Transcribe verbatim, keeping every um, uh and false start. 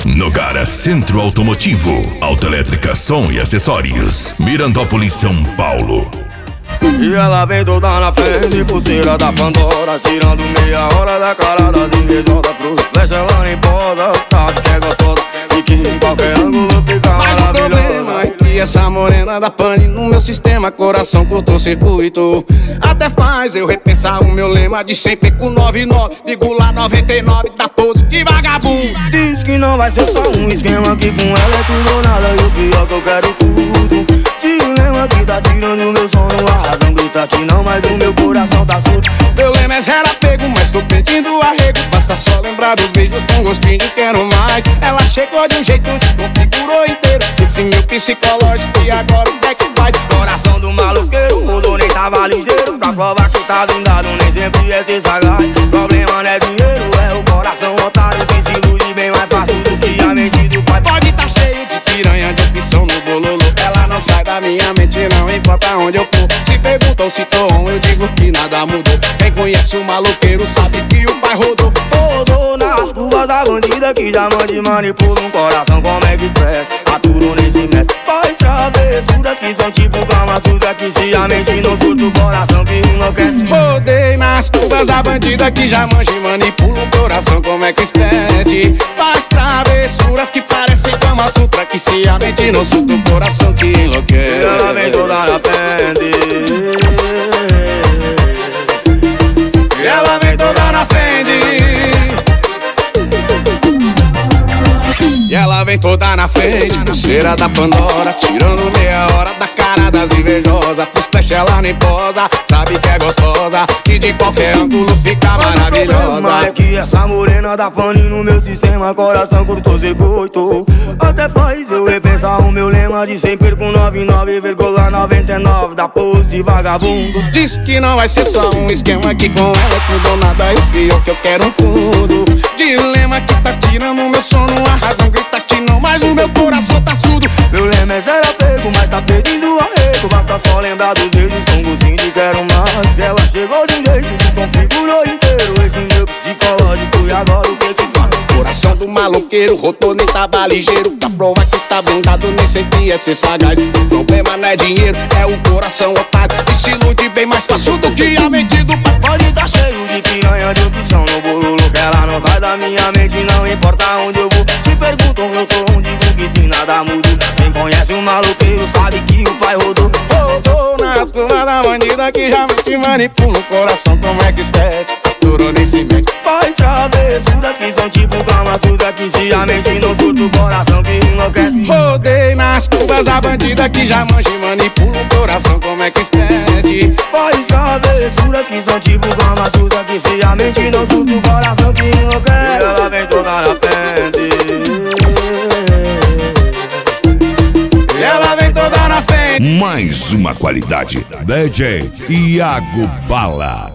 Nogara Centro Automotivo, autoelétrica, som e acessórios, Mirandópolis, São Paulo. E ela vem toda na frente, pulseira da Pandora, tirando meia hora da cara das invejosas. Pro flecha ela nem posa, sabe que é gostosa e que em qualquer ângulo fica mas maravilhosa. o problema é que essa morena da pane no meu sistema, coração cortou circuito. Até faz eu repensar o meu lema de sempre com noventa e nove vírgula noventa e nove da pose de vagabundo. Diz que não vai ser só um esquema, que com ela é tudo ou nada, e o pior que eu quero tudo. Dilema que tá tirando meu sono, a razão grita que não, mas o meu coração tá surdo. Meu lema é zero apego, mas tô pedindo arrego. Basta só lembrar dos beijos com gostinho de quero mais. Ela chegou de um jeito, desconfigurou inteiro esse meu psicológico, e agora o que é que faz? Coração do maloqueiro, mudou, nem tava ligeiro. Pra provar que tá blindado, nem sempre é ser sagaz. Problema não é dinheiro, é o coração otário, que se ilude bem mais fácil do que a mente do pai. Pode tá cheio de piranha, de opção no bololô. Ela não sai da minha mente, não importa onde eu for. Se perguntam se tô on, eu digo que nada mudou. Quem conhece o maloqueiro sabe que o pai rodou. Rodou nas curvas da bandida, que já mande manipula um coração como é que expressa. Aturou nesse mestre, faz travessuras que são tipo Kama Sutra, que se a mente não surta o coração que enlouquece. Rodei nas curvas da bandida, que já manja e manipula o coração como é que expede. Faz travessuras que parecem Kama Sutra, que se a mente não surta o coração que enlouquece. E ela vem toda na frente, e ela vem toda na frente, e ela vem toda na frente, pulseira da Pandora, tirando meia hora da cara das invejosas. Pros flash ela nem posa, sabe que é gostosa e de qualquer ângulo fica maravilhosa. Mas é que essa morena da pane no meu sistema, coração cortou circuito. Até faz eu repensar o meu lema de sempre com noventa e nove vírgula noventa e nove da pose de vagabundo. Diz que não vai ser só um esquema, que com ela é tudo ou nada, e o pior que eu quero tudo. Dilema que tá tirando o meu sono, a razão grita que não, mas o meu coração tá surdo. Meu lema é zero apego, mas tá pedindo arrego. Basta só lembrar dos dedos com gostinho de quero mais. Ela chegou de um jeito, desconfigurou inteiro esse meu psicológico, e agora o que que faz? Coração do maloqueiro, rodou, nem tava ligeiro. Pra provar que tá blindado, nem sempre é ser sagaz. O problema não é dinheiro, é o coração otário, que se ilude bem mais fácil do que a mente do pai. Pode tá cheio de piranha, de opção no bololô, que ela não sai da minha mente, não importa onde eu vou. Se perguntam eu tô onde vou, que se nada muda. Quem conhece o maloqueiro sabe que o pai rodou. Rodou nas curvas da bandida, que já te manipula o coração como é que expede. Durou nem se mete, faz travessuras que são tipo Kama Sutra, que se a mente não surta o coração que enlouquece. Rodei nas curvas da bandida, que já manja e manipula o coração como é que expede. Faz travessuras que são tipo Kama Sutra, que se a mente não surta o coração que enlouquece. E ela vem toda na frente, e ela vem toda na frente. Mais uma qualidade, D J Iago Bala.